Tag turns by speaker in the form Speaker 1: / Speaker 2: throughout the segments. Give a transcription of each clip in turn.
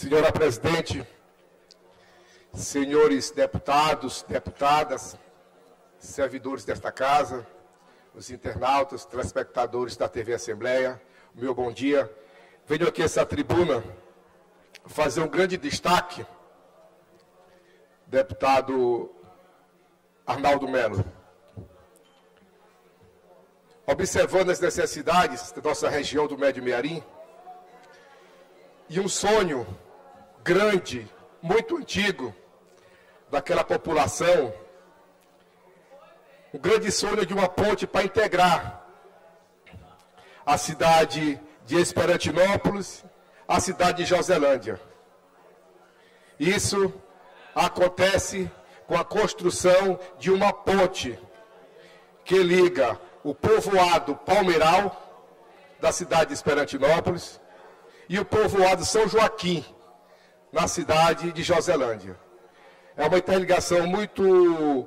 Speaker 1: Senhora Presidente, senhores deputados, deputadas, servidores desta casa, os internautas, telespectadores da TV Assembleia, meu bom dia. Venho aqui a essa tribuna fazer um grande destaque, deputado Arnaldo Melo. Observando as necessidades da nossa região do Médio Mearim, e um sonho grande, muito antigo, daquela população, um grande sonho de uma ponte para integrar a cidade de Esperantinópolis à cidade de Joselândia. Isso acontece com a construção de uma ponte que liga o povoado Palmeiral, da cidade de Esperantinópolis, e o povoado São Joaquim, na cidade de Joselândia. É uma interligação muito,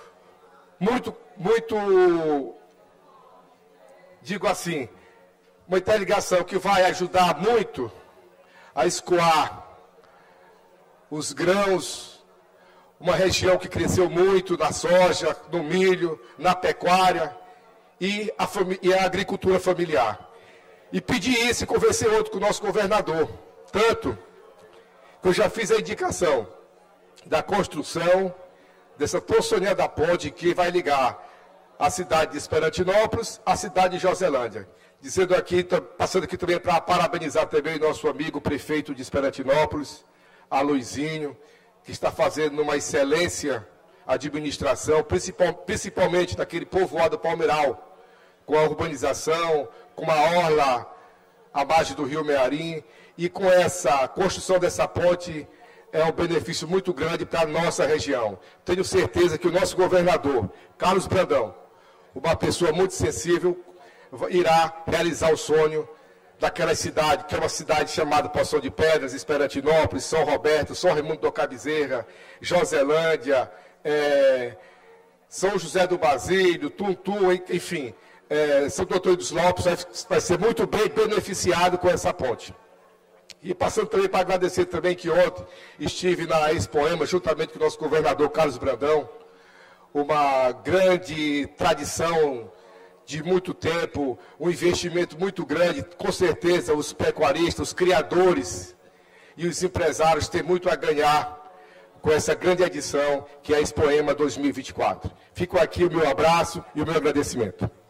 Speaker 1: digo assim, uma interligação que vai ajudar muito a escoar os grãos, uma região que cresceu muito na soja, no milho, na pecuária e a agricultura familiar. E pedi isso e conversei outro com o nosso governador. Tanto que eu já fiz a indicação da construção dessa tão sonhada ponte que vai ligar a cidade de Esperantinópolis à cidade de Joselândia. Dizendo aqui, passando aqui também para parabenizar também nosso amigo prefeito de Esperantinópolis, Aloizinho, que está fazendo uma excelência administração, principalmente naquele povoado Palmeiral, com a urbanização, com a orla à margem do Rio Mearim, e com essa construção dessa ponte é um benefício muito grande para a nossa região. Tenho certeza que o nosso governador, Carlos Brandão, uma pessoa muito sensível, irá realizar o sonho daquela cidade, que é uma cidade chamada Poção de Pedras, Esperantinópolis, São Roberto, São Raimundo do Cabezerra, Joselândia, São José do Basílio, Tuntum, enfim, São Antônio dos Lopes vai ser muito bem beneficiado com essa ponte. E passando também para agradecer também que ontem estive na Expoema, juntamente com o nosso governador Carlos Brandão, uma grande tradição de muito tempo, um investimento muito grande, com certeza os pecuaristas, os criadores e os empresários têm muito a ganhar com essa grande edição que é a Expoema 2024. Fico aqui o meu abraço e o meu agradecimento.